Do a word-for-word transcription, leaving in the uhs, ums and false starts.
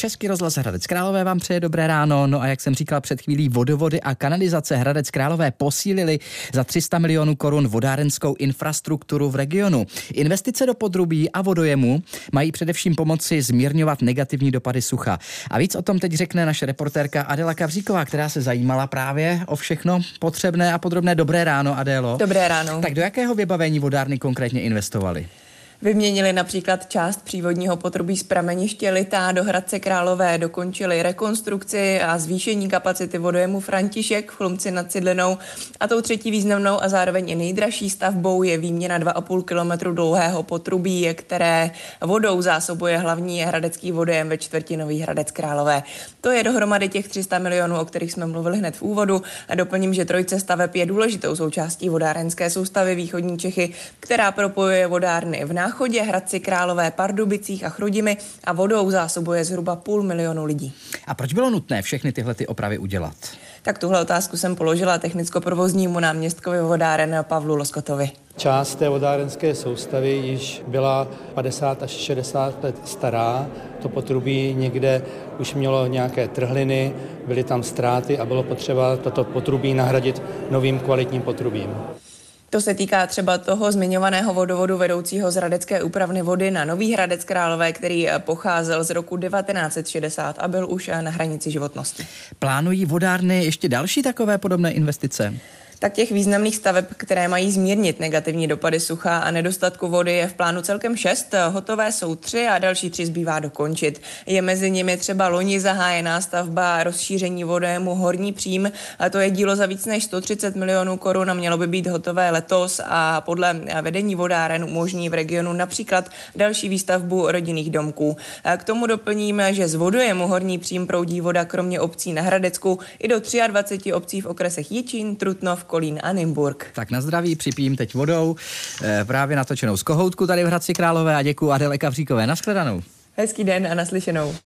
Český rozhlas Hradec Králové vám přeje dobré ráno. No a jak jsem říkal před chvílí, vodovody a kanalizace Hradec Králové posílili za tři sta milionů korun vodárenskou infrastrukturu v regionu. Investice do podrubí a vodojemu mají především pomoci zmírňovat negativní dopady sucha. A víc o tom teď řekne naše reportérka Adela Kavříková, která se zajímala právě o všechno potřebné a podrobné. Dobré ráno, Adélo. Dobré ráno. Tak do jakého vybavení vodárny konkrétně investovali? Vyměnili například část přívodního potrubí z prameniště Litá do Hradce Králové, dokončili rekonstrukci a zvýšení kapacity vodojemu František v Chlumci nad Cidlinou a tou třetí významnou a zároveň i nejdražší stavbou je výměna dva a půl kilometru dlouhého potrubí, které vodou zásobuje hlavní hradecký vodojem ve čtvrti Nový Hradec Králové. To je dohromady těch tři sta milionů, o kterých jsme mluvili hned v úvodu. A doplním, že trojce staveb je důležitou součástí vodárenské soustavy východní Čechy, která propojuje vodárny v Náchodě, Hradci Králové, Pardubicích a Chrudimi a vodou zásobuje zhruba půl milionu lidí. A proč bylo nutné všechny tyhle ty opravy udělat? Tak tuhle otázku jsem položila technicko-provoznímu náměstkovi vodáren Pavlu Loskotovi. Část té vodárenské soustavy již byla padesát až šedesát let stará. To potrubí někde už mělo nějaké trhliny, byly tam ztráty a bylo potřeba toto potrubí nahradit novým kvalitním potrubím. To se týká třeba toho zmiňovaného vodovodu vedoucího z Hradecké úpravny vody na Nový Hradec Králové, který pocházel z roku devatenáct set šedesát a byl už na hranici životnosti. Plánují vodárny ještě další takové podobné investice? Tak těch významných staveb, které mají zmírnit negativní dopady sucha a nedostatku vody, je v plánu celkem šest. Hotové jsou tři a další tři zbývá dokončit. Je mezi nimi třeba loni zahájená stavba rozšíření vodojemu Horní Přím. A to je dílo za víc než sto třicet milionů korun a mělo by být hotové letos a podle vedení vodáren umožní v regionu například další výstavbu rodinných domků. A k tomu doplníme, že z vodojemu Horní Přím proudí voda kromě obcí na Hradecku i do dvaceti tří obcí v okresech Jičín, Trutnov, Kolín a Nymburk. Tak na zdraví, připijím teď vodou, e, právě natočenou z kohoutku tady v Hradci Králové a děkuji Adele Kavříkové. Nashledanou. Hezký den a naslyšenou.